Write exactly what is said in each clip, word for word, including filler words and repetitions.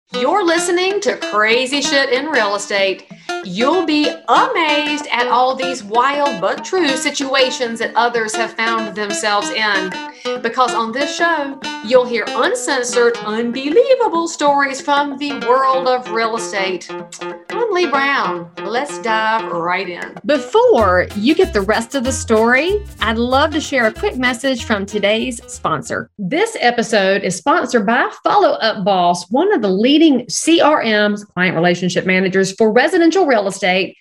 You're listening to Crazy Shit in Real Estate. You'll be amazed at all these wild but true situations that others have found themselves in. Because on this show, you'll hear uncensored, unbelievable stories from the world of real estate. I'm Lee Brown. Let's dive right in. Before you get the rest of the story, I'd love to share a quick message from today's sponsor. This episode is sponsored by Follow Up Boss, one of the leading C R Ms, client relationship managers for residential real estate.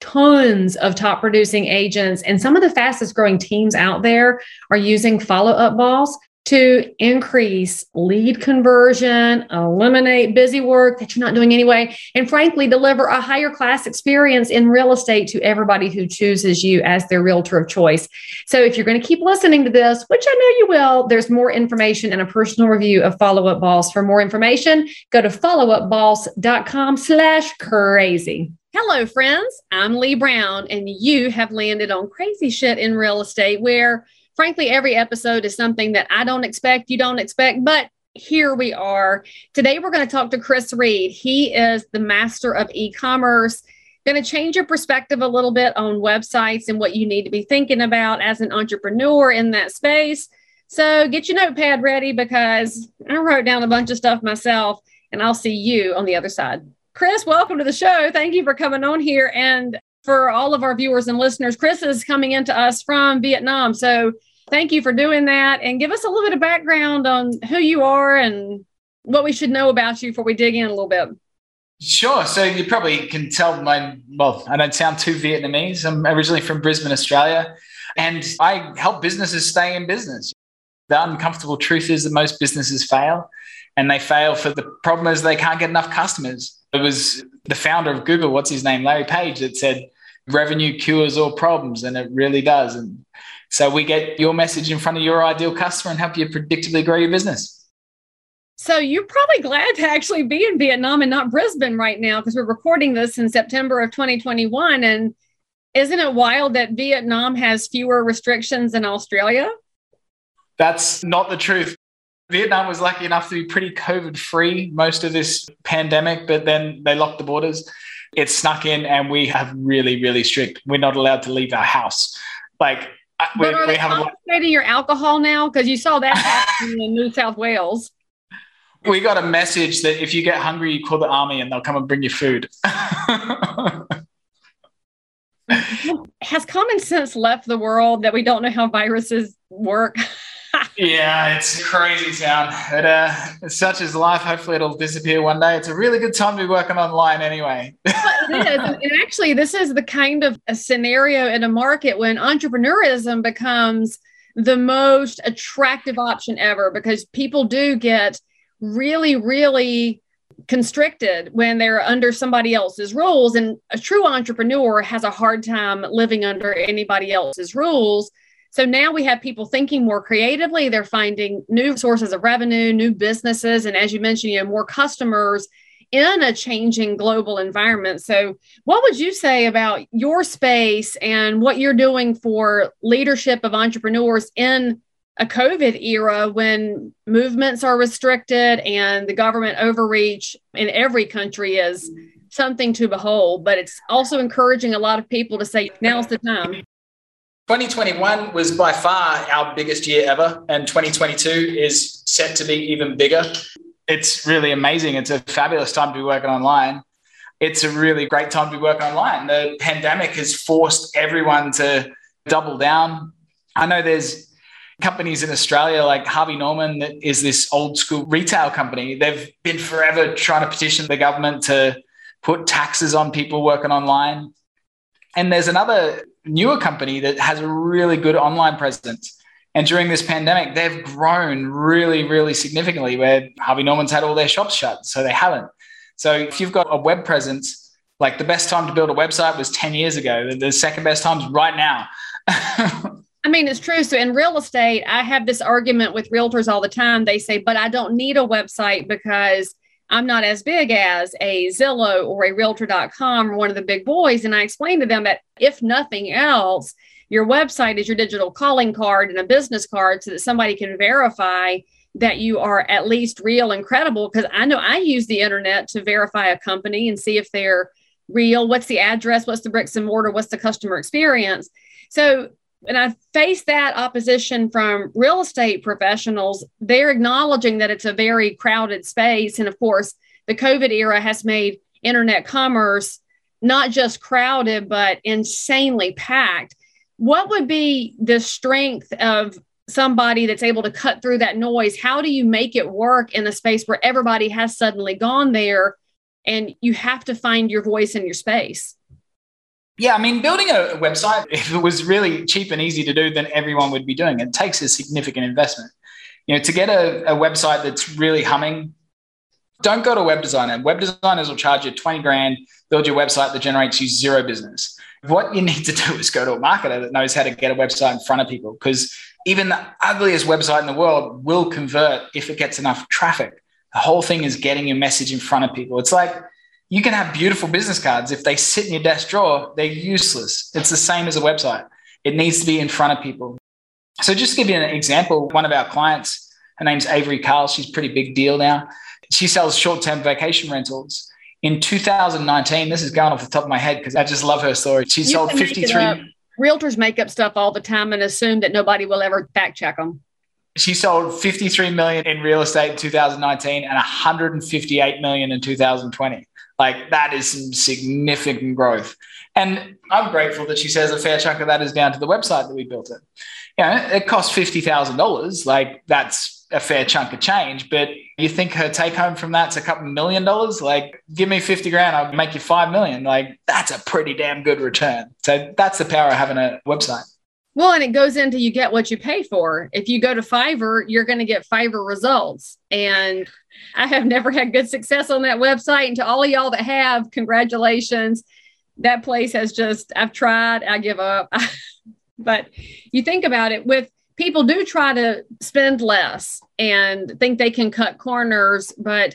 Tons of top producing agents and some of the fastest growing teams out there are using Follow Up Boss to increase lead conversion, eliminate busy work that you're not doing anyway, and frankly, deliver a higher class experience in real estate to everybody who chooses you as their realtor of choice. So if you're going to keep listening to this, which I know you will, there's more information and a personal review of Follow Up Boss. For more information, go to followupboss.com slash crazy. Hello, friends. I'm Lee Brown, and you have landed on Crazy Shit in Real Estate, where frankly, every episode is something that I don't expect, you don't expect, but here we are. Today, we're going to talk to Chris Reed. He is the master of e-commerce. Going to change your perspective a little bit on websites and what you need to be thinking about as an entrepreneur in that space. So get your notepad ready because I wrote down a bunch of stuff myself, and I'll see you on the other side. Chris, welcome to the show. Thank you for coming on here. And for all of our viewers and listeners, Chris is coming into us from Vietnam. So thank you for doing that. And give us a little bit of background on who you are and what we should know about you before we dig in a little bit. Sure. So you probably can tell my, well, I don't sound too Vietnamese. I'm originally from Brisbane, Australia, and I help businesses stay in business. The uncomfortable truth is that most businesses fail, and they fail for the problem is they can't get enough customers. It was the founder of Google, what's his name, Larry Page, that said, revenue cures all problems, and it really does. And so we get your message in front of your ideal customer and help you predictably grow your business. So you're probably glad to actually be in Vietnam and not Brisbane right now, because we're recording this in September of twenty twenty-one. And isn't it wild that Vietnam has fewer restrictions than Australia? That's not the truth. Vietnam was lucky enough to be pretty COVID-free most of this pandemic, but then they locked the borders. It snuck in, and we have really, really strict. We're not allowed to leave our house. Like, we, but are we they haven't confiscating your alcohol now? Because you saw that happening in New South Wales. We got a message that if you get hungry, you call the army and they'll come and bring you food. Has common sense left the world that we don't know how viruses work? Yeah, it's crazy town. But, uh, such is life. Hopefully it'll disappear one day. It's a really good time to be working online anyway. Well, it is. And actually, this is the kind of a scenario in a market when entrepreneurism becomes the most attractive option ever, because people do get really, really constricted when they're under somebody else's rules. And a true entrepreneur has a hard time living under anybody else's rules. So now we have people thinking more creatively. They're finding new sources of revenue, new businesses, and as you mentioned, you know, more customers in a changing global environment. So what would you say about your space and what you're doing for leadership of entrepreneurs in a COVID era when movements are restricted and the government overreach in every country is something to behold, but it's also encouraging a lot of people to say, now's the time. twenty twenty-one was by far our biggest year ever, and twenty twenty-two is set to be even bigger. It's really amazing. It's a fabulous time to be working online. It's a really great time to be working online. The pandemic has forced everyone to double down. I know there's companies in Australia like Harvey Norman that is this old school retail company. They've been forever trying to petition the government to put taxes on people working online. And there's another newer company that has a really good online presence. And during this pandemic, they've grown really, really significantly, where Harvey Norman's had all their shops shut, so they haven't. So if you've got a web presence, like the best time to build a website was ten years ago. The second best time is right now. I mean, it's true. So in real estate, I have this argument with realtors all the time. They say, but I don't need a website because I'm not as big as a Zillow or a Realtor dot com or one of the big boys. And I explain to them that if nothing else, your website is your digital calling card and a business card so that somebody can verify that you are at least real and credible, because I know I use the internet to verify a company and see if they're real. What's the address? What's the bricks and mortar? What's the customer experience? So when I face that opposition from real estate professionals, they're acknowledging that it's a very crowded space. And of course, the COVID era has made internet commerce not just crowded, but insanely packed. What would be the strength of somebody that's able to cut through that noise? How do you make it work in a space where everybody has suddenly gone there and you have to find your voice in your space? Yeah, I mean, building a website, if it was really cheap and easy to do, then everyone would be doing it. It takes a significant investment. You know, to get a, a website that's really humming, don't go to a web designer. Web designers will charge you twenty grand, build your website that generates you zero business. What you need to do is go to a marketer that knows how to get a website in front of people, because even the ugliest website in the world will convert if it gets enough traffic. The whole thing is getting your message in front of people. It's like you can have beautiful business cards. If they sit in your desk drawer, they're useless. It's the same as a website. It needs to be in front of people. So just to give you an example, one of our clients, her name's Avery Carl. She's a pretty big deal now. She sells short-term vacation rentals. In two thousand nineteen, this is going off the top of my head because I just love her story. She You sold can make it fifty-three. up. Realtors make up stuff all the time and assume that nobody will ever fact check them. She sold fifty-three million in real estate in two thousand nineteen and one hundred fifty-eight million in two thousand twenty. Like, that is some significant growth. And I'm grateful that she says a fair chunk of that is down to the website that we built it. You know, it cost fifty thousand dollars. Like, that's a fair chunk of change, but you think her take home from that's a couple million dollars? Like, give me fifty grand, I'll make you five million. Like, that's a pretty damn good return. So that's the power of having a website. Well, and it goes into you get what you pay for. If you go to Fiverr, you're going to get Fiverr results. And I have never had good success on that website. And to all of y'all that have, congratulations. That place has just, I've tried, I give up. But you think about it, with people do try to spend less and think they can cut corners, but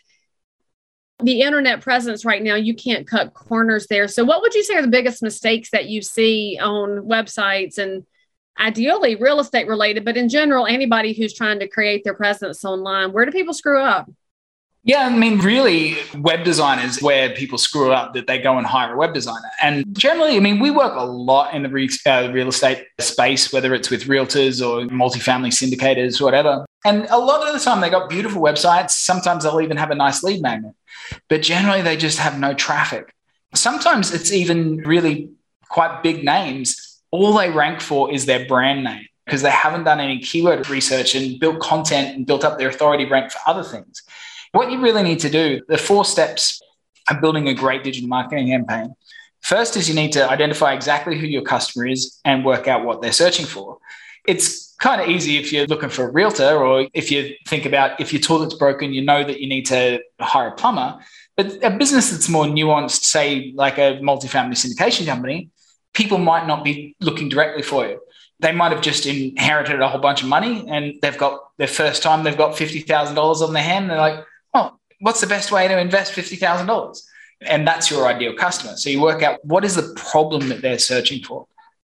the internet presence right now, you can't cut corners there. So what would you say are the biggest mistakes that you see on websites, and ideally real estate related, but in general, anybody who's trying to create their presence online? Where do people screw up? Yeah, I mean, really, web design is where people screw up, that they go and hire a web designer. And generally, I mean, we work a lot in the re- uh, real estate space, whether it's with realtors or multifamily syndicators, whatever. And a lot of the time, they got beautiful websites. Sometimes they'll even have a nice lead magnet, but generally, they just have no traffic. Sometimes it's even really quite big names. All they rank for is their brand name, because they haven't done any keyword research and built content and built up their authority rank for other things. What you really need to do, the four steps of building a great digital marketing campaign. First is you need to identify exactly who your customer is and work out what they're searching for. It's kind of easy if you're looking for a realtor, or if you think about if your toilet's broken, you know that you need to hire a plumber. But a business that's more nuanced, say like a multifamily syndication company, people might not be looking directly for you. They might have just inherited a whole bunch of money and they've got their first time, they've got fifty thousand dollars on their hand. And they're like, oh, what's the best way to invest fifty thousand dollars? And that's your ideal customer. So you work out what is the problem that they're searching for.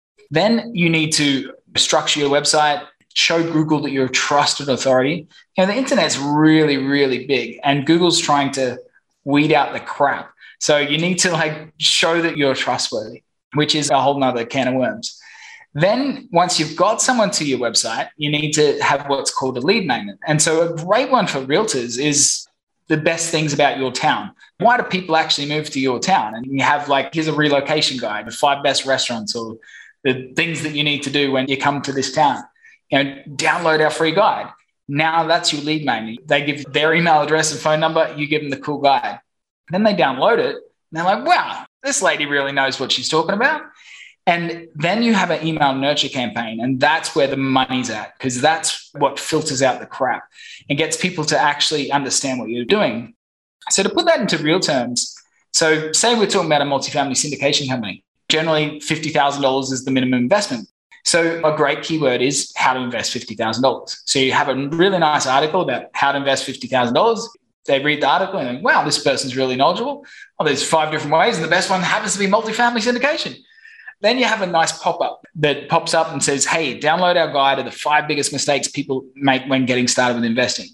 Then you need to structure your website, show Google that you're a trusted authority. You know, the internet's really, really big, and Google's trying to weed out the crap. So you need to like show that you're trustworthy, which is a whole nother can of worms. Then once you've got someone to your website, you need to have what's called a lead magnet. And so a great one for realtors is the best things about your town. Why do people actually move to your town? And you have like, here's a relocation guide, the five best restaurants, or the things that you need to do when you come to this town. You know, download our free guide. Now that's your lead magnet. They give their email address and phone number. You give them the cool guide. Then they download it. And they're like, wow, this lady really knows what she's talking about. And then you have an email nurture campaign, and that's where the money's at, because that's what filters out the crap and gets people to actually understand what you're doing. So to put that into real terms, so say we're talking about a multifamily syndication company. Generally, fifty thousand dollars is the minimum investment. So a great keyword is how to invest fifty thousand dollars. So you have a really nice article about how to invest fifty thousand dollars. They read the article and think, wow, this person's really knowledgeable. Well, there's five different ways, and the best one happens to be multifamily syndication. Then you have a nice pop-up that pops up and says, hey, download our guide of the five biggest mistakes people make when getting started with investing.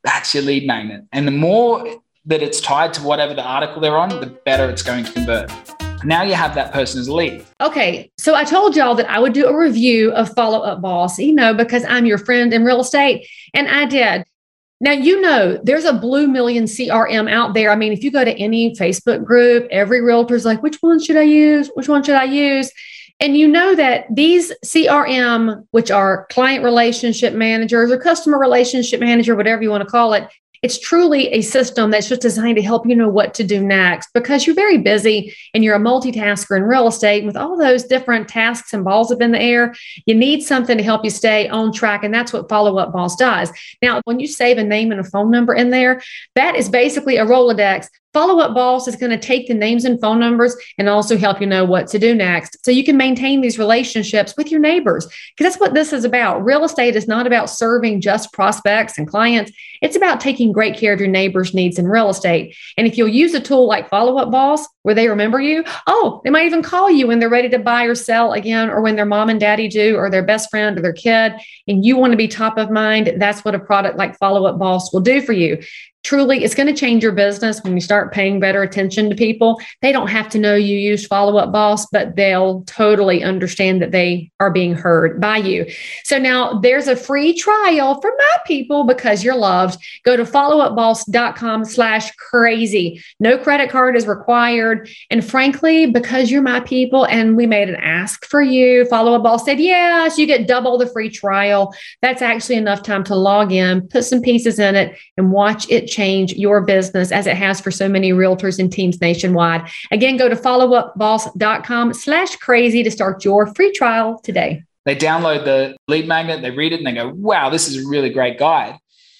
That's your lead magnet. And the more that it's tied to whatever the article they're on, the better it's going to convert. Now you have that person as a lead. Okay. So I told y'all that I would do a review of Follow Up Boss, you know, because I'm your friend in real estate. And I did. Now, you know, there's a blue million C R M out there. I mean, if you go to any Facebook group, every realtor's like, which one should I use? Which one should I use? And you know that these C R M, which are client relationship managers or customer relationship manager, whatever you want to call it, it's truly a system that's just designed to help you know what to do next, because you're very busy and you're a multitasker in real estate. And with all those different tasks and balls up in the air, you need something to help you stay on track. And that's what Follow Up Boss does. Now, when you save a name and a phone number in there, that is basically a Rolodex. Follow Up Boss is going to take the names and phone numbers and also help you know what to do next. So you can maintain these relationships with your neighbors, because that's what this is about. Real estate is not about serving just prospects and clients. It's about taking great care of your neighbors' needs in real estate. And if you'll use a tool like Follow Up Boss, where they remember you, oh, they might even call you when they're ready to buy or sell again, or when their mom and daddy do, or their best friend or their kid, and you want to be top of mind, that's what a product like Follow Up Boss will do for you. Truly, it's going to change your business when you start paying better attention to people. They don't have to know you used Follow Up Boss, but they'll totally understand that they are being heard by you. So now there's a free trial for my people because you're loved. Go to followupboss.com slash crazy. No credit card is required. And frankly, because you're my people and we made an ask for you, Follow Up Boss said, yes, you get double the free trial. That's actually enough time to log in, put some pieces in it, and watch it change your business as it has for so many realtors and teams nationwide. Again, go to followupboss.com slash crazy to start your free trial today. They download the lead magnet, they read it, and they go, wow, this is a really great guide.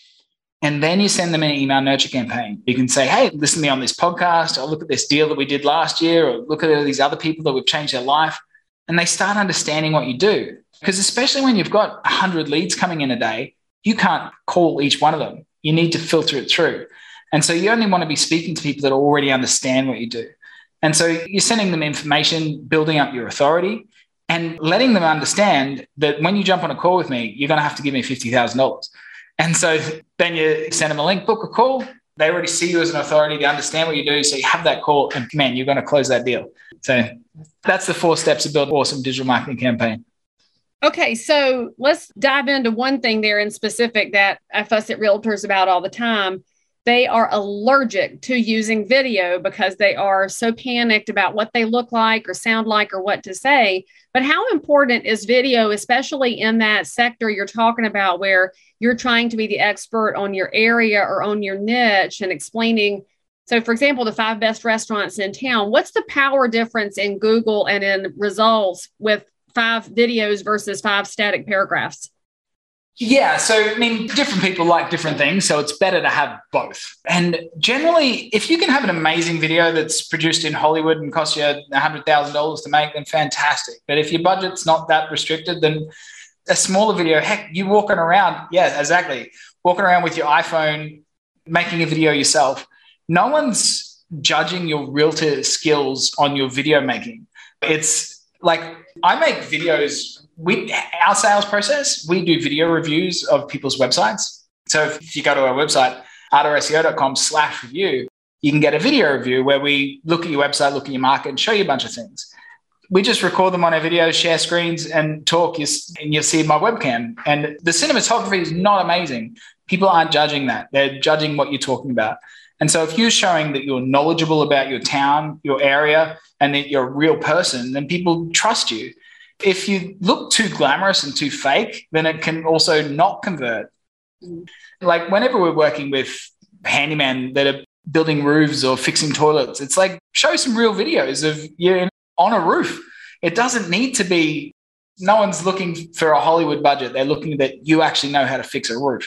And then you send them an email nurture campaign. You can say, hey, listen to me on this podcast, or look at this deal that we did last year, or look at these other people that we've changed their life. And they start understanding what you do. Because especially when you've got one hundred leads coming in a day, you can't call each one of them. You need to filter it through. And so you only want to be speaking to people that already understand what you do. And so you're sending them information, building up your authority, and letting them understand that when you jump on a call with me, you're going to have to give me fifty thousand dollars. And so then you send them a link, book a call. They already see you as an authority. They understand what you do. So you have that call and, man, you're going to close that deal. So that's the four steps to build an awesome digital marketing campaign. Okay, so let's dive into one thing there in specific that I fuss at realtors about all the time. They are allergic to using video because they are so panicked about what they look like or sound like or what to say. But how important is video, especially in that sector you're talking about where you're trying to be the expert on your area or on your niche and explaining? So, for example, the five best restaurants in town, what's the power difference in Google and in results with five videos versus five static paragraphs? Yeah. So, I mean, different people like different things. So it's better to have both. And generally, if you can have an amazing video that's produced in Hollywood and costs you one hundred thousand dollars to make, then fantastic. But if your budget's not that restricted, then a smaller video, heck, you walking around. Yeah, exactly. Walking around with your iPhone, making a video yourself. No one's judging your realtor skills on your video making. It's like, I make videos, we, our sales process, we do video reviews of people's websites. So if you go to our website, ardorseo.com slash review, you can get a video review where we look at your website, look at your market, and show you a bunch of things. We just record them on our videos, share screens, and talk, and you'll see my webcam. And the cinematography is not amazing. People aren't judging that. They're judging what you're talking about. And so if you're showing that you're knowledgeable about your town, your area, and that you're a real person, then people trust you. If you look too glamorous and too fake, then it can also not convert. Like whenever we're working with handymen that are building roofs or fixing toilets, it's like, show some real videos of you on a roof. It doesn't need to be, no one's looking for a Hollywood budget. They're looking that you actually know how to fix a roof.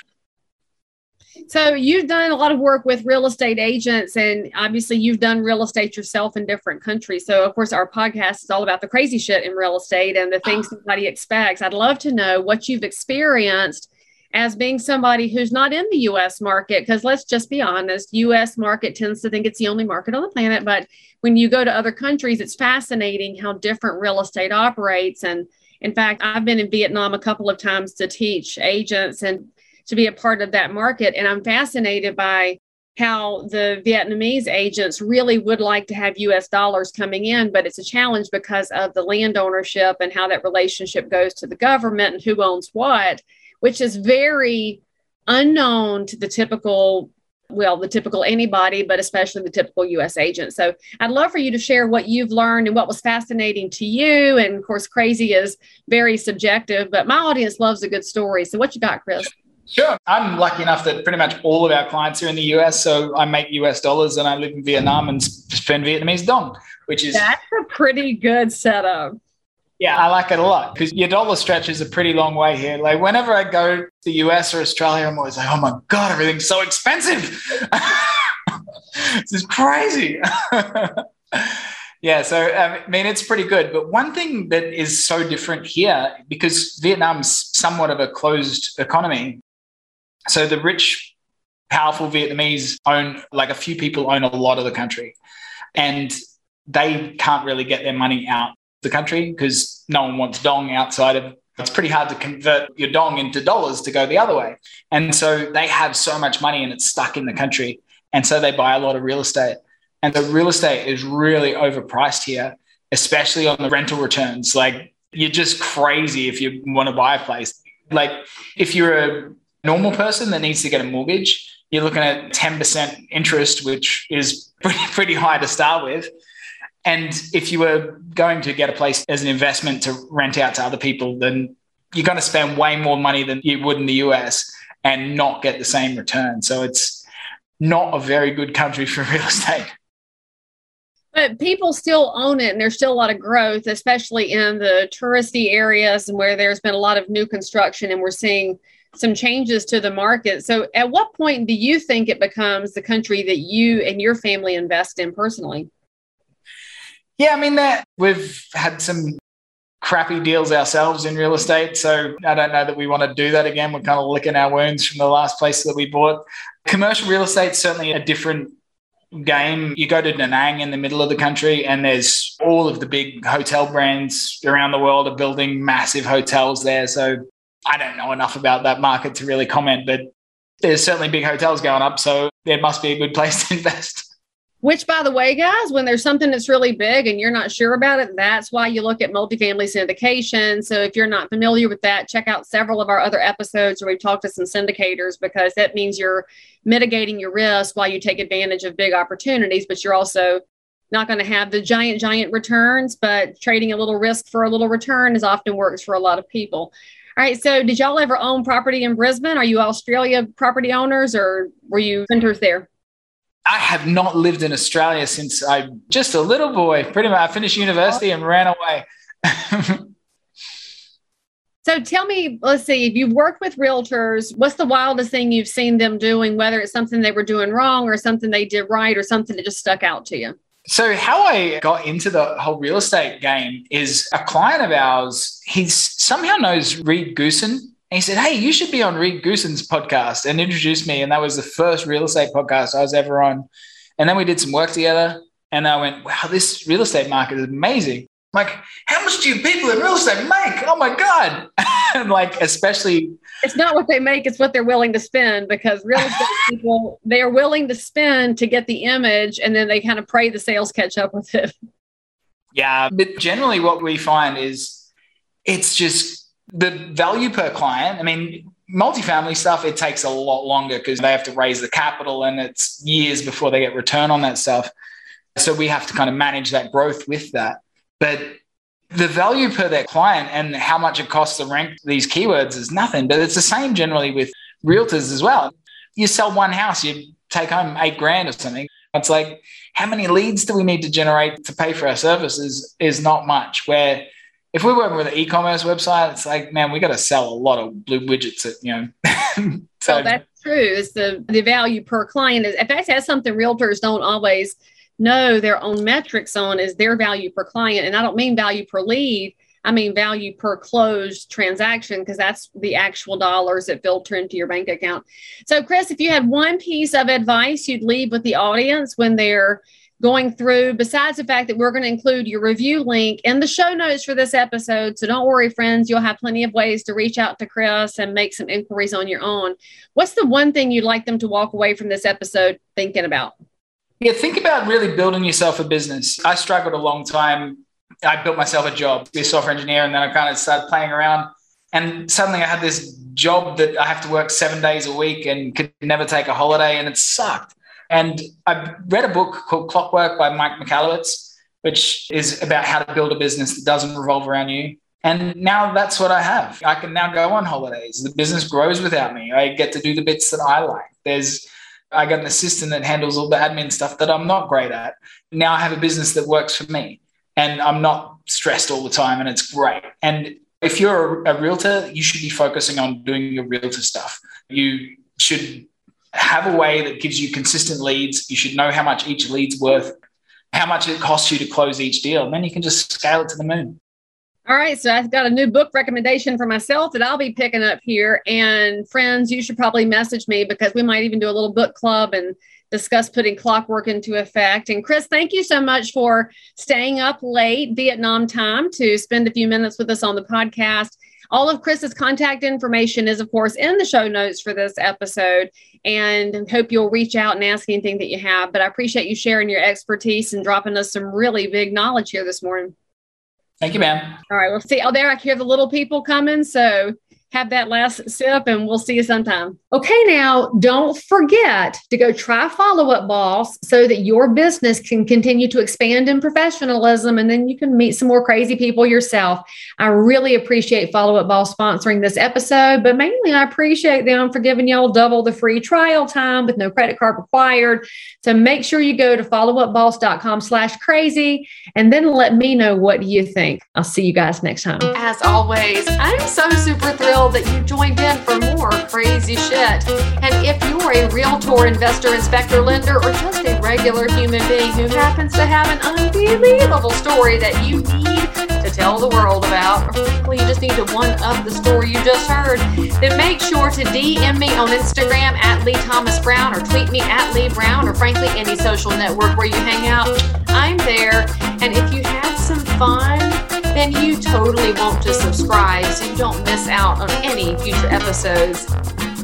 So you've done a lot of work with real estate agents, and obviously you've done real estate yourself in different countries. So of course our podcast is all about the crazy shit in real estate and the things somebody expects. I'd love to know what you've experienced as being somebody who's not in the U S market, because let's just be honest, U S market tends to think it's the only market on the planet. But when you go to other countries, it's fascinating how different real estate operates. And in fact, I've been in Vietnam a couple of times to teach agents, and to be a part of that market. And I'm fascinated by how the Vietnamese agents really would like to have U S dollars coming in, but it's a challenge because of the land ownership and how that relationship goes to the government and who owns what, which is very unknown to the typical, well, the typical anybody, but especially the typical U S agent. So I'd love for you to share what you've learned and what was fascinating to you. And of course, crazy is very subjective, but my audience loves a good story. So what you got, Chris? Sure. I'm lucky enough that pretty much all of our clients are in the U S. So I make U S dollars and I live in Vietnam and spend Vietnamese dong, which is... That's a pretty good setup. Yeah, I like it a lot because your dollar stretches a pretty long way here. Like whenever I go to the U S or Australia, I'm always like, oh my God, everything's so expensive. This is crazy. Yeah, so I mean, it's pretty good. But one thing that is so different here, because Vietnam's somewhat of a closed economy, so the rich, powerful Vietnamese own, like a few people own a lot of the country, and they can't really get their money out of the country because no one wants dong outside of, it's pretty hard to convert your dong into dollars to go the other way. And so they have so much money and it's stuck in the country. And so they buy a lot of real estate. And the real estate is really overpriced here, especially on the rental returns. Like you're just crazy if you want to buy a place. Like if you're a normal person that needs to get a mortgage, you're looking at ten percent interest, which is pretty, pretty high to start with. And if you were going to get a place as an investment to rent out to other people, then you're going to spend way more money than you would in the U S and not get the same return. So it's not a very good country for real estate. But people still own it, and there's still a lot of growth, especially in the touristy areas and where there's been a lot of new construction, and we're seeing some changes to the market. So at what point do you think it becomes the country that you and your family invest in personally? Yeah, I mean, that we've had some crappy deals ourselves in real estate. So I don't know that we want to do that again. We're kind of licking our wounds from the last place that we bought. Commercial real estate is certainly a different game. You go to Da Nang in the middle of the country and there's all of the big hotel brands around the world are building massive hotels there. So I don't know enough about that market to really comment, but there's certainly big hotels going up. So it must be a good place to invest. Which, by the way, guys, when there's something that's really big and you're not sure about it, that's why you look at multifamily syndication. So if you're not familiar with that, check out several of our other episodes where we've talked to some syndicators, because that means you're mitigating your risk while you take advantage of big opportunities, but you're also not going to have the giant, giant returns, but trading a little risk for a little return is often works for a lot of people. All right. So did y'all ever own property in Brisbane? Are you Australia property owners, or were you renters there? I have not lived in Australia since I'm just a little boy. Pretty much I finished university and ran away. So tell me, let's see, if you've worked with realtors, what's the wildest thing you've seen them doing, whether it's something they were doing wrong or something they did right or something that just stuck out to you? So how I got into the whole real estate game is a client of ours, he somehow knows Reed Goosen. And he said, hey, you should be on Reed Goosen's podcast, and introduced me. And that was the first real estate podcast I was ever on. And then we did some work together. And I went, wow, this real estate market is amazing. Like, how much do you people in real estate make? Oh, my God. And like, especially. It's not what they make, it's what they're willing to spend, because real estate people, they are willing to spend to get the image, and then they kind of pray the sales catch up with it. Yeah. But generally what we find is it's just, the value per client. I mean, multifamily stuff, it takes a lot longer because they have to raise the capital and it's years before they get return on that stuff. So we have to kind of manage that growth with that. But the value per their client and how much it costs to rank these keywords is nothing. But it's the same generally with realtors as well. You sell one house, you take home eight grand or something. It's like, how many leads do we need to generate to pay for our services is not much. Where if we're working with an e-commerce website, it's like, man, we got to sell a lot of blue widgets that, you know. So well, that's true. It's the, the value per client. Is, in fact, that's something realtors don't always know their own metrics on, is their value per client. And I don't mean value per lead. I mean value per closed transaction, because that's the actual dollars that filter into your bank account. So, Chris, if you had one piece of advice you'd leave with the audience when they're going through, besides the fact that we're going to include your review link in the show notes for this episode. So don't worry, friends, you'll have plenty of ways to reach out to Chris and make some inquiries on your own. What's the one thing you'd like them to walk away from this episode thinking about? Yeah, think about really building yourself a business. I struggled a long time. I built myself a job, be a software engineer, and then I kind of started playing around. And suddenly I had this job that I have to work seven days a week and could never take a holiday, and it sucked. And I read a book called Clockwork by Mike Michalowicz, which is about how to build a business that doesn't revolve around you. And now that's what I have. I can now go on holidays. The business grows without me. I get to do the bits that I like. There's, I got an assistant that handles all the admin stuff that I'm not great at. Now I have a business that works for me, and I'm not stressed all the time, and it's great. And if you're a, a realtor, you should be focusing on doing your realtor stuff. You should have a way that gives you consistent leads. You should know how much each lead's worth, how much it costs you to close each deal. And then you can just scale it to the moon. All right. So I've got a new book recommendation for myself that I'll be picking up here. And friends, you should probably message me, because we might even do a little book club and discuss putting Clockwork into effect. And Chris, thank you so much for staying up late Vietnam time to spend a few minutes with us on the podcast. All of Chris's contact information is, of course, in the show notes for this episode, and hope you'll reach out and ask anything that you have. But I appreciate you sharing your expertise and dropping us some really big knowledge here this morning. Thank you, ma'am. All right. We'll see. Oh, there, I hear the little people coming. So have that last sip, and we'll see you sometime. Okay, now don't forget to go try Follow Up Boss so that your business can continue to expand in professionalism, and then you can meet some more crazy people yourself. I really appreciate Follow Up Boss sponsoring this episode, but mainly I appreciate them for giving y'all double the free trial time with no credit card required. So make sure you go to followupboss.com slash crazy, and then let me know what you think. I'll see you guys next time. As always, I'm so super thrilled that you joined in for more crazy shit. And if you're a realtor, investor, inspector, lender, or just a regular human being who happens to have an unbelievable story that you need to tell the world about, or frankly, you just need to one-up the story you just heard, then make sure to D M me on Instagram at Lee Thomas Brown, or tweet me at Lee Brown, or frankly, any social network where you hang out. I'm there. And if you had some fun, then you totally want to subscribe so you don't miss out on any future episodes.